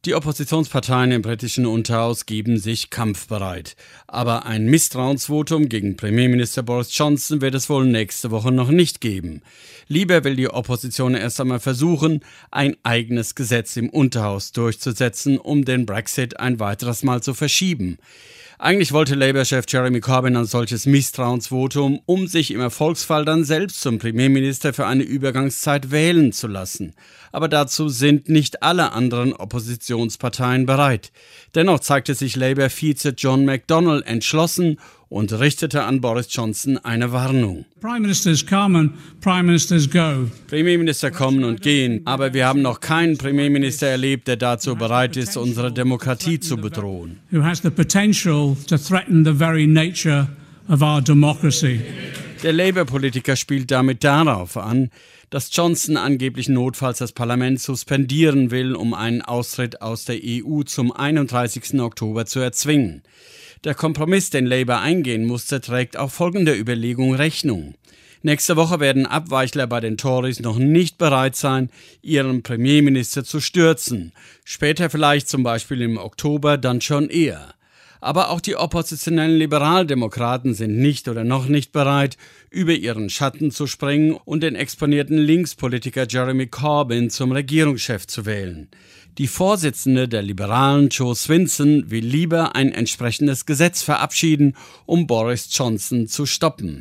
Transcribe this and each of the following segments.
Die Oppositionsparteien im britischen Unterhaus geben sich kampfbereit. Aber ein Misstrauensvotum gegen Premierminister Boris Johnson wird es wohl nächste Woche noch nicht geben. Lieber will die Opposition erst einmal versuchen, ein eigenes Gesetz im Unterhaus durchzusetzen, um den Brexit ein weiteres Mal zu verschieben. Eigentlich wollte Labour-Chef Jeremy Corbyn ein solches Misstrauensvotum, um sich im Erfolgsfall dann selbst zum Premierminister für eine Übergangszeit wählen zu lassen. Aber dazu sind nicht alle anderen Oppositionsparteien bereit. Dennoch zeigte sich Labour-Vize John McDonnell entschlossen und richtete an Boris Johnson eine Warnung. Prime Ministers come and Prime Ministers go. Premierminister kommen und gehen, aber wir haben noch keinen Premierminister erlebt, der dazu bereit ist, unsere Demokratie zu bedrohen. Who has the potential to threaten the very nature of our democracy. Der Labour-Politiker spielt damit darauf an, dass Johnson angeblich notfalls das Parlament suspendieren will, um einen Austritt aus der EU zum 31. Oktober zu erzwingen. Der Kompromiss, den Labour eingehen musste, trägt auch folgender Überlegung Rechnung. Nächste Woche werden Abweichler bei den Tories noch nicht bereit sein, ihren Premierminister zu stürzen. Später vielleicht, zum Beispiel im Oktober, dann schon eher. Aber auch die oppositionellen Liberaldemokraten sind nicht oder noch nicht bereit, über ihren Schatten zu springen und den exponierten Linkspolitiker Jeremy Corbyn zum Regierungschef zu wählen. Die Vorsitzende der Liberalen, Jo Swinson, will lieber ein entsprechendes Gesetz verabschieden, um Boris Johnson zu stoppen.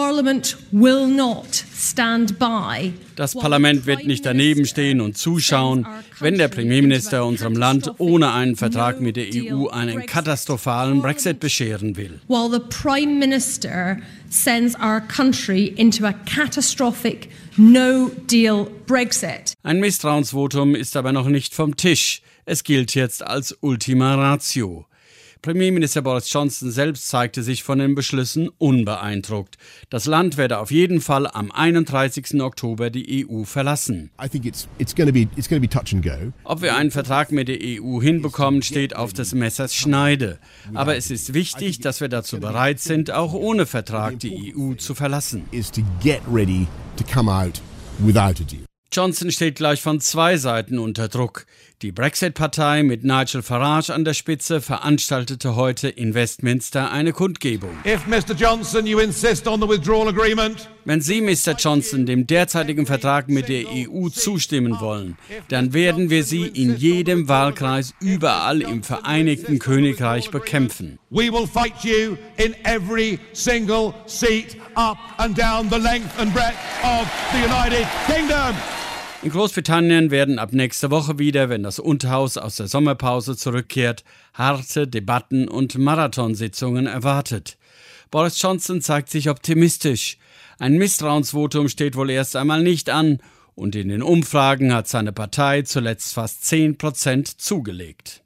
Das Parlament wird nicht daneben stehen und zuschauen, wenn der Premierminister unserem Land ohne einen Vertrag mit der EU einen katastrophalen Brexit bescheren will. While the Prime Minister sends our country into a catastrophic No-Deal Brexit. Ein Misstrauensvotum ist aber noch nicht vom Tisch. Es gilt jetzt als Ultima Ratio. Premierminister Boris Johnson selbst zeigte sich von den Beschlüssen unbeeindruckt. Das Land werde auf jeden Fall am 31. Oktober die EU verlassen. It's going to be touch and go. Ob wir einen Vertrag mit der EU hinbekommen, steht auf des Messers Schneide. Aber es ist wichtig, dass wir dazu bereit sind, auch ohne Vertrag die EU zu verlassen. Is to get ready to come out without a deal. Johnson steht gleich von zwei Seiten unter Druck. Die Brexit-Partei mit Nigel Farage an der Spitze veranstaltete heute in Westminster eine Kundgebung. If Mr. Johnson, you insist on the withdrawal agreement. Wenn Sie, Mr. Johnson, dem derzeitigen Vertrag mit der EU zustimmen wollen, dann werden wir Sie in jedem Wahlkreis überall im Vereinigten Königreich bekämpfen. We will fight you in every single seat up and down the length and breadth of the United Kingdom. In Großbritannien werden ab nächster Woche wieder, wenn das Unterhaus aus der Sommerpause zurückkehrt, harte Debatten und Marathonsitzungen erwartet. Boris Johnson zeigt sich optimistisch. Ein Misstrauensvotum steht wohl erst einmal nicht an und in den Umfragen hat seine Partei zuletzt fast 10% zugelegt.